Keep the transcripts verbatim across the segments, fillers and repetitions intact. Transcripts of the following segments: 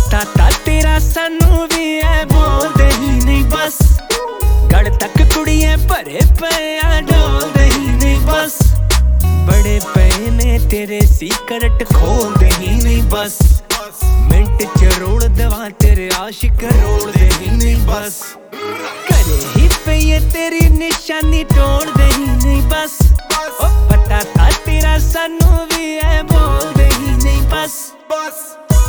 पता ता तेरा सानू भी है बोलदे ही नहीं बस गड़ तक कुड़ियां भरे पे डोलदे ही नहीं बस बड़े पे ने तेरे सीक्रेट खोलदे ही नहीं बस मिंट च रोड़ दवा तेरे आशिक रोलदे ही नहीं बस करे ही पे ये तेरी निशानी तोड़दे ही नहीं बस ओ पता था तेरा सानू भी है बोलदे ही नहीं बस बस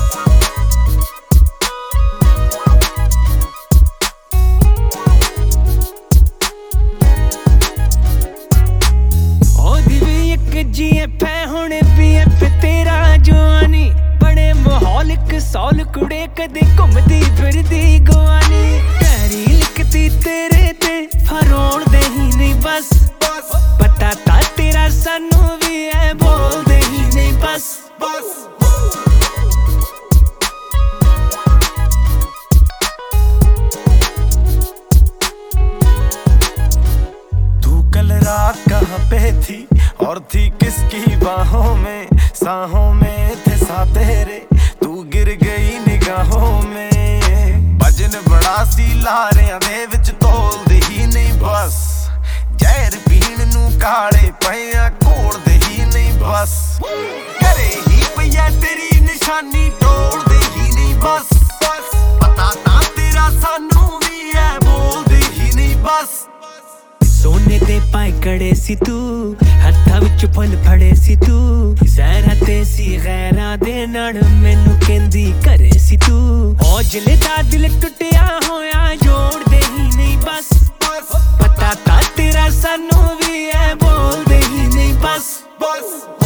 जीए फै हुणे पिए पे तेरा जवानी बड़े माहौलिक सौल कुड़े कदे घुमदी फिरदी गवानी तेरी लिखती तेरे ते फरोड़ दे ही नहीं बस पता ता तेरा सानू भी है बोल दे ही नहीं बस बस तू कल रात कहाँ पे थी और थी किसकी बाहों में साहों में थे सा तेरे तू गिर गई निगाहों में भजन बड़ा सी लारियां दे विच तोलदे ही नहीं बस जहर पीण नू काले पिया घोलदे ही नहीं बस करे ही पिया तेरी निशानी तोड़दे ही नहीं बस पता ता तेरा सानू भी है बोलदे ही नहीं बस सोने दे पाए कड़े सी तू हत्था विच फल फड़े सी तू जहरा ते सी गैरा दे नाल मैनू कहंदी करे सी तू औजले दा दिल टुटिया होया जोड़ दे ही नहीं बस पता ता तेरा सानू भी है बोल दे ही नहीं बस बस